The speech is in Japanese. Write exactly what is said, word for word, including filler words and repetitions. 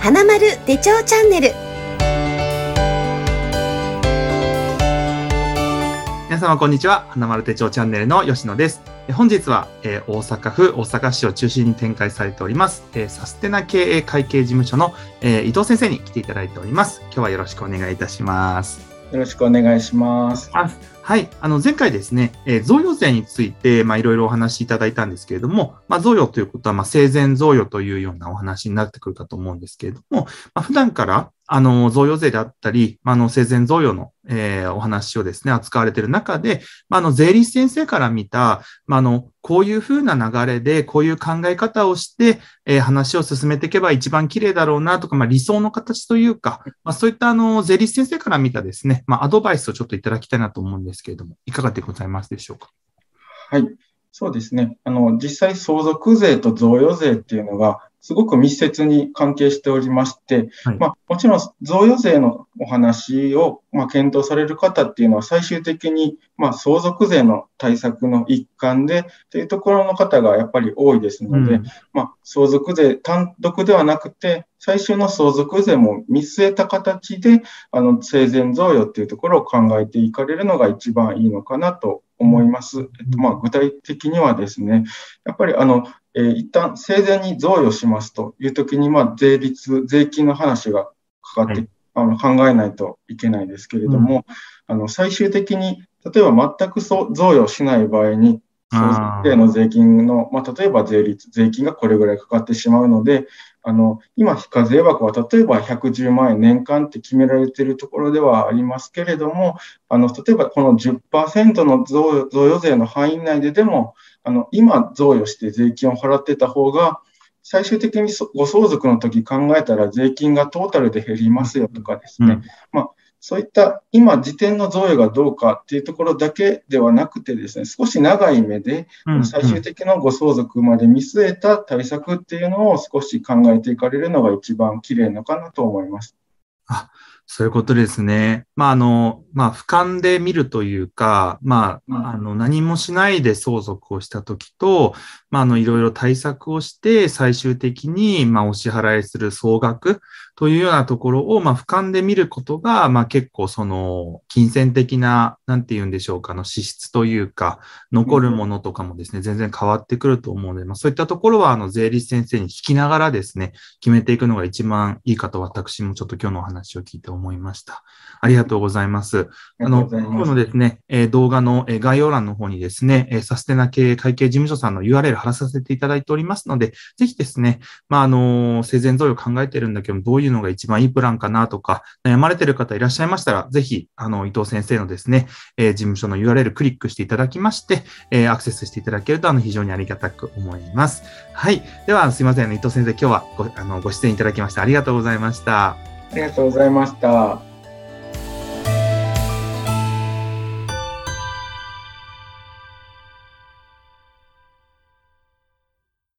花丸手帳チャンネル。 皆様こんにちは。花丸手帳チャンネルの吉野です。本日は、えー、大阪府大阪市を中心に展開されております、えー、サステナ経営会計事務所の、えー、伊藤先生に来ていただいております。今日はよろしくお願いいたします。 よろしくお願いします。 はい。あの、前回ですね、えー、贈与税について、まあ、いろいろお話しいただいたんですけれども、まあ、贈与ということは、まあ、生前贈与というようなお話になってくるかと思うんですけれども、まあ、普段から、あの、贈与税であったり、まあ、あの、生前贈与の、えー、お話をですね、扱われている中で、まあ、あの、税理士先生から見た、まあ、あの、こういうふうな流れで、こういう考え方をして、えー、話を進めていけば一番綺麗だろうなとか、まあ、理想の形というか、まあ、そういったあの、税理士先生から見たですね、まあ、アドバイスをちょっといただきたいなと思うんですけれども、いかがでございますでしょうか。 はい。そうですね。あの、実際相続税と贈与税っていうのが、すごく密接に関係しておりまして、はい、まあ、もちろん贈与税のお話を、まあ、検討される方っていうのは最終的に、まあ、相続税の対策の一環でというところの方がやっぱり多いですので、うん、まあ、相続税単独ではなくて、最終の相続税も見据えた形で、あの、生前贈与っていうところを考えていかれるのが一番いいのかなと思います。えっと、まあ、具体的にはですね、やっぱりあの、えー、一旦生前に贈与しますというときに、まあ、税率、税金の話がかかって、はい、あの考えないといけないですけれども、うん、あの最終的に、例えば全く贈与しない場合に、相続税の税金の、まあ、例えば税率、税金がこれぐらいかかってしまうので、あの、今、非課税枠は例えばひゃくじゅうまんえん年間って決められているところではありますけれども、あの、例えばこの じゅっパーセント の贈与税の範囲内ででも、あの、今、贈与して税金を払ってた方が、最終的にご相続の時考えたら税金がトータルで減りますよとかですね。うん、まあ、そういった今時点の贈与がどうかっていうところだけではなくてですね、少し長い目で最終的なご相続まで見据えた対策っていうのを少し考えていかれるのが一番綺麗なのかなと思います。 あ、そういうことですね。まあ、あの、まあ、俯瞰で見るというか、まあ、あの、何もしないで相続をしたときと、まあ、あの、いろいろ対策をして、最終的に、まあ、お支払いする総額というようなところを、まあ、俯瞰で見ることが、まあ、結構、その、金銭的な、なんて言うんでしょうか、の支出というか、残るものとかもですね、全然変わってくると思うので、まあ、そういったところは、あの、税理士先生に聞きながらですね、決めていくのが一番いいかと、私もちょっと今日のお話を聞いて思いました。ありがとうございます。あの、今日のですね、えー、動画の、えー、概要欄の方にですね、えー、サステナ経営会計事務所さんの ユーアールエル 貼らさせていただいておりますので、ぜひですね、まあ、あのー、生前贈与を考えているんだけど、どういうのが一番いいプランかなとか、悩まれている方いらっしゃいましたら、ぜひ、あの、伊藤先生のですね、えー、事務所の ユーアールエル クリックしていただきまして、えー、アクセスしていただけると、あの、非常にありがたく思います。はい。では、すいません、伊藤先生、今日はご、あの、ご出演いただきましてありがとうございました。 ありがとうございました。